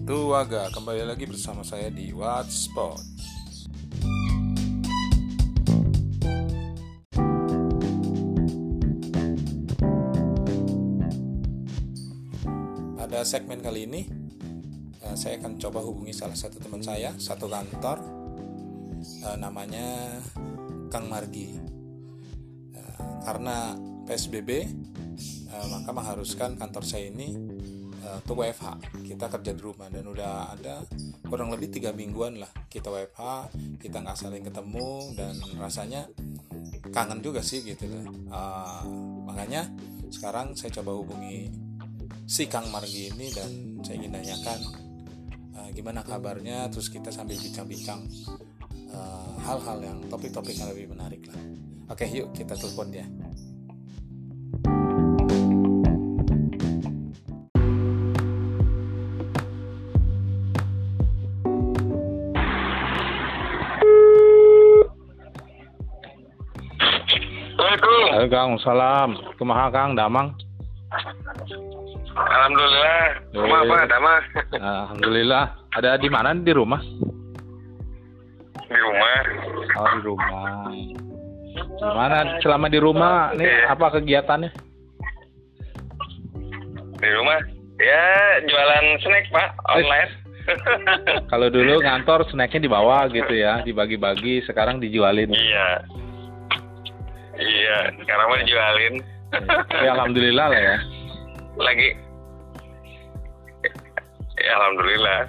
Tuaga, kembali lagi bersama saya di Watspot. Pada segmen kali ini saya akan coba hubungi salah satu teman saya, satu kantor, namanya Kang Margi. Karena PSBB, maka mengharuskan kantor saya ini untuk WFH. Kita kerja di rumah dan udah ada kurang lebih 3 mingguan lah kita WFH, kita nggak saling ketemu dan rasanya kangen juga sih gitu. Makanya sekarang saya coba hubungi si Kang Margi ini dan saya ingin tanyakan gimana kabarnya, terus kita sambil bincang-bincang hal-hal yang topik-topik yang lebih menarik lah. Oke, yuk kita telepon dia. Halo Kang, salam. Kumaha Kang, damang? Alhamdulillah. Kumaha Pak, damang? Alhamdulillah. Ada di mana? Di rumah? Di rumah. Oh, di rumah. Gimana selama di rumah? Nih apa kegiatannya? Di rumah? Ya, jualan snack Pak, online. Kalau dulu ngantor snacknya dibawa gitu ya, dibagi-bagi, sekarang dijualin. Iya, sekarang mau dijualin. Ya alhamdulillah lah ya. Lagi. Ya alhamdulillah.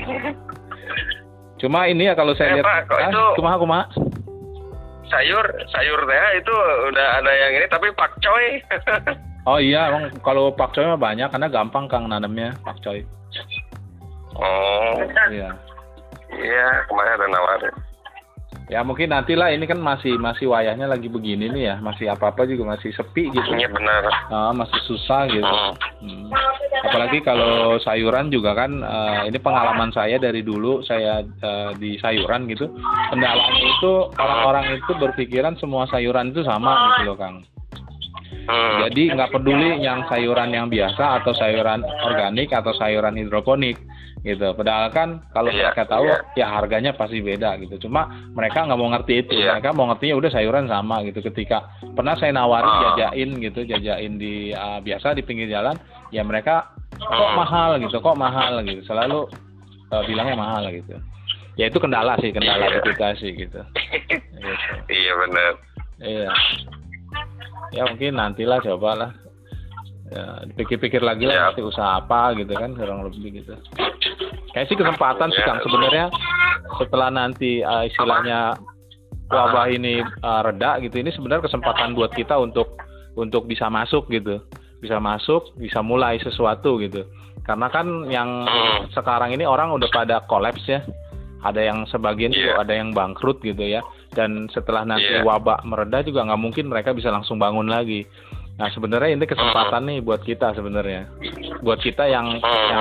Cuma ini ya kalau saya lihat, Pak, kok itu kumaha? Sayur teh itu udah ada yang ini tapi pakcoy. Oh iya, emang kalau pakcoy mah banyak karena gampang Kang nanemnya pakcoy. Oh. Iya. Iya, kemarin ada nawarin. Ya mungkin nantilah, ini kan masih wayahnya lagi begini nih ya, masih apa-apa juga masih sepi gitu. Iya benar. Masih susah gitu. Apalagi kalau sayuran juga kan, ini pengalaman saya dari dulu saya di sayuran gitu. Kendalanya itu orang-orang itu berpikiran semua sayuran itu sama gitu loh Kang. Jadi nggak peduli yang sayuran yang biasa atau sayuran organik atau sayuran hidroponik gitu. Padahal kan kalau mereka tahu ya harganya pasti beda gitu. Cuma mereka nggak mau ngerti itu. Mereka mau ngertinya udah sayuran sama gitu. Ketika pernah saya nawarin jajain di biasa di pinggir jalan, ya mereka kok mahal gitu. Selalu bilangnya mahal gitu. Ya itu kendala di kita sih gitu. Iya benar. Iya. Ya mungkin nantilah cobalah. Ya, dipikir-pikir lagi lah nanti usaha apa gitu kan, kurang lebih gitu. Kayak sih kesempatan sih Kang sebenarnya setelah nanti istilahnya wabah ini reda gitu, ini sebenarnya kesempatan buat kita untuk bisa masuk gitu. Bisa mulai sesuatu gitu. Karena kan yang sekarang ini orang udah pada kolaps ya. Ada yang sebagian juga ada yang bangkrut gitu ya. Dan setelah nanti wabah mereda juga nggak mungkin mereka bisa langsung bangun lagi. Nah sebenarnya ini kesempatan nih buat kita sebenarnya, buat kita yang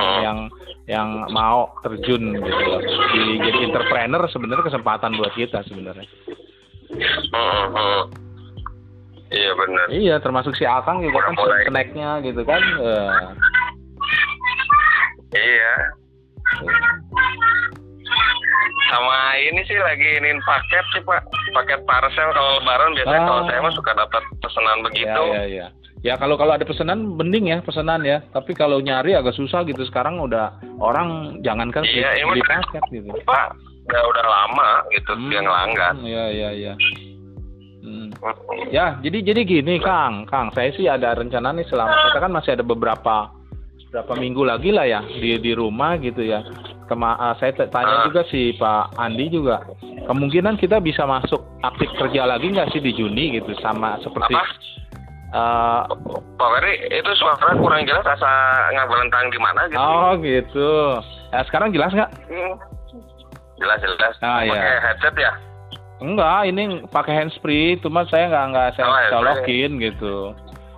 mau terjun gitu loh, jadi entrepreneur, sebenarnya kesempatan buat kita sebenarnya. Iya benar. Iya, termasuk si Akang juga kan snacknya gitu kan. Iya. Sama ini sih lagi iniin paket sih Pak, paket parcel kalau lebaran biasanya kalau saya mah suka dapat pesanan begitu. Iya. Ya kalau ada pesanan mending ya pesanan ya, tapi kalau nyari agak susah gitu sekarang, udah orang jangankan beli paket gitu. Pak, udah lama gitu dia ngelanggar. Iya. Ya jadi gini Kang, saya sih ada rencana nih, selama kita kan masih ada berapa minggu lagi lah ya di rumah gitu ya. Saya tanya juga si Pak Andi juga, kemungkinan kita bisa masuk aktif kerja lagi nggak sih di Juni gitu, sama seperti Pak Ferry, itu suara kurang jelas, asa ngabalentang di mana gitu. Oh gitu. Ya sekarang jelas nggak? Jelas. Pakai headset ya? Enggak, ini pakai handsfree, cuma saya nggak saya colokin gitu.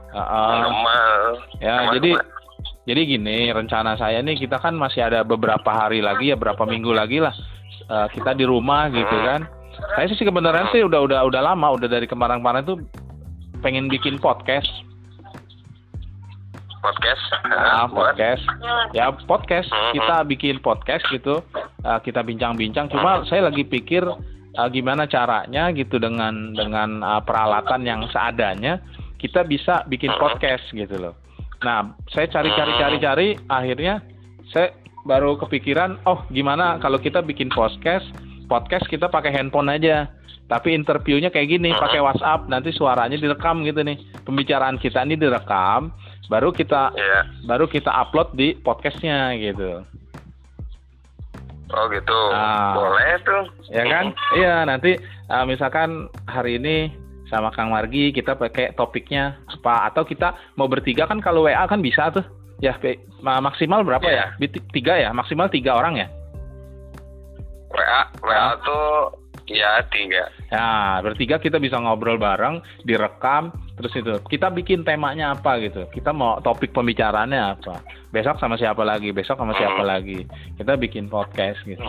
Ya jadi gini, rencana saya nih, kita kan masih ada beberapa hari lagi ya, berapa minggu lagi lah kita di rumah gitu kan. Saya sih kebenaran sih udah lama, udah dari kemarin tuh pengen bikin podcast. podcast. Podcast. Ya podcast. Kita bikin podcast gitu. Kita bincang-bincang. Cuma saya lagi pikir gimana caranya gitu dengan peralatan yang seadanya kita bisa bikin podcast gitu loh. Nah, saya cari, akhirnya saya baru kepikiran, oh gimana kalau kita bikin podcast kita pakai handphone aja. Tapi interviewnya kayak gini, pakai WhatsApp, nanti suaranya direkam gitu nih. Pembicaraan kita ini direkam, baru kita upload di podcastnya gitu. Oh gitu, boleh tuh. Ya kan? Iya, nanti misalkan hari ini sama Kang Margi kita pakai topiknya apa, atau kita mau bertiga kan, kalau WA kan bisa tuh. Ya maksimal berapa ya? 3 ya, maksimal 3 orang ya. WA tuh ya 3. Ya, bertiga kita bisa ngobrol bareng, direkam, terus itu kita bikin temanya apa gitu. Kita mau topik pembicaraannya apa. Besok sama siapa lagi, kita bikin podcast gitu.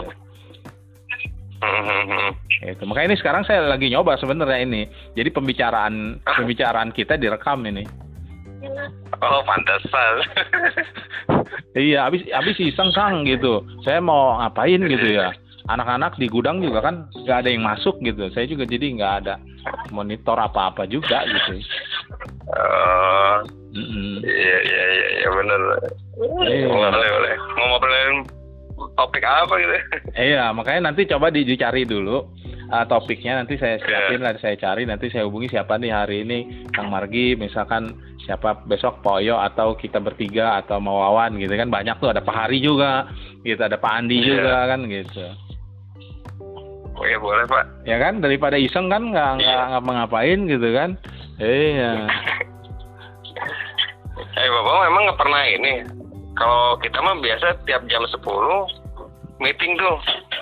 Itu. Makanya ini sekarang saya lagi nyoba sebenarnya ini. Jadi pembicaraan kita direkam ini. Oh, pantesan. Iya, abis iseng Kang gitu. Saya mau ngapain gitu ya. Anak-anak di gudang juga kan nggak ada yang masuk gitu. Saya juga jadi nggak ada monitor apa-apa juga gitu. Iya benar. Boleh. Mau ngobrolin topik apa gitu? Iya, makanya nanti coba dicari dulu topiknya. Nanti saya siapin, saya cari, nanti saya hubungi siapa nih hari ini, Kang Margi, misalkan siapa besok Poyo, atau kita bertiga, atau mau Wawan gitu kan, banyak tuh, ada Pak Hari juga, gitu, ada Pak Andi juga kan gitu. Oh ya boleh Pak. Ya kan, daripada iseng kan nggak ngapa-ngapain gitu kan. Iya. Bapak memang nggak pernah ini. Kalau kita mah biasa tiap jam 10 meeting tuh.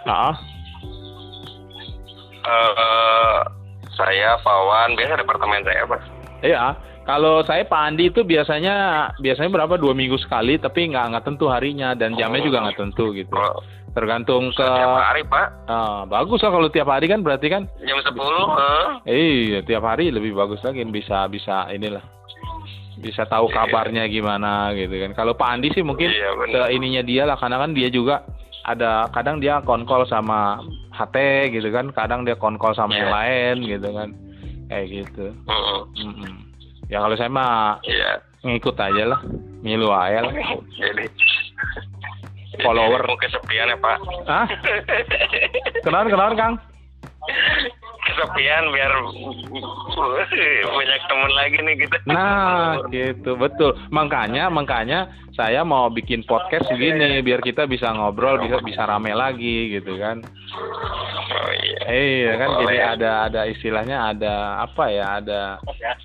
Saya Pawan, biasa departemen saya Pak. Iya. Kalau saya Pak Andi itu biasanya berapa, 2 minggu sekali, tapi nggak tentu harinya dan jamnya juga nggak tentu gitu. Tergantung ke tiap hari Pak. Bagus lah kalau tiap hari kan, berarti kan jam 10. Iya, tiap hari lebih bagus lagi, bisa inilah. Bisa tahu kabarnya gimana gitu kan. Kalau Pak Andi sih mungkin ininya dia lah, karena kan dia juga ada, kadang dia konkol sama HT gitu kan, kadang dia konkol sama yang lain gitu kan. Kayak gitu. Ya kalau saya mah ngikut aja lah, ngilu aja lah. Jadi follower. Mau kesepian ya Pak? Hah? Kenapa Kang? Kesepian biar banyak teman lagi nih kita. Nah gitu, betul. Makanya saya mau bikin podcast begini biar kita bisa ngobrol, bisa rame lagi gitu kan. Oh iya. Iya kan, jadi ada istilahnya, ada apa ya, ada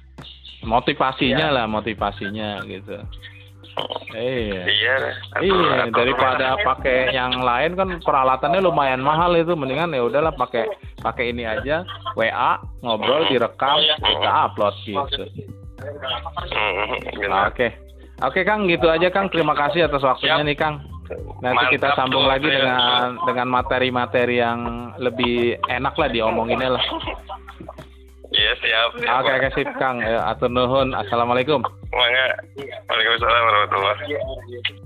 motivasinya gitu. Iya, daripada pakai yang lain kan peralatannya lumayan mahal itu, mendingan ya udahlah pakai ini aja, WA, ngobrol, direkam, kita upload gitu. Oke Kang, gitu aja Kang. Terima kasih atas waktunya nih Kang. Nanti kita sambung lagi dengan materi-materi yang lebih enak lah diomonginnya lah. Iya siap. Oke sip Kang. Atur nuhun. Assalamualaikum. Waalaikumsalam warahmatullahi wabarakatuh.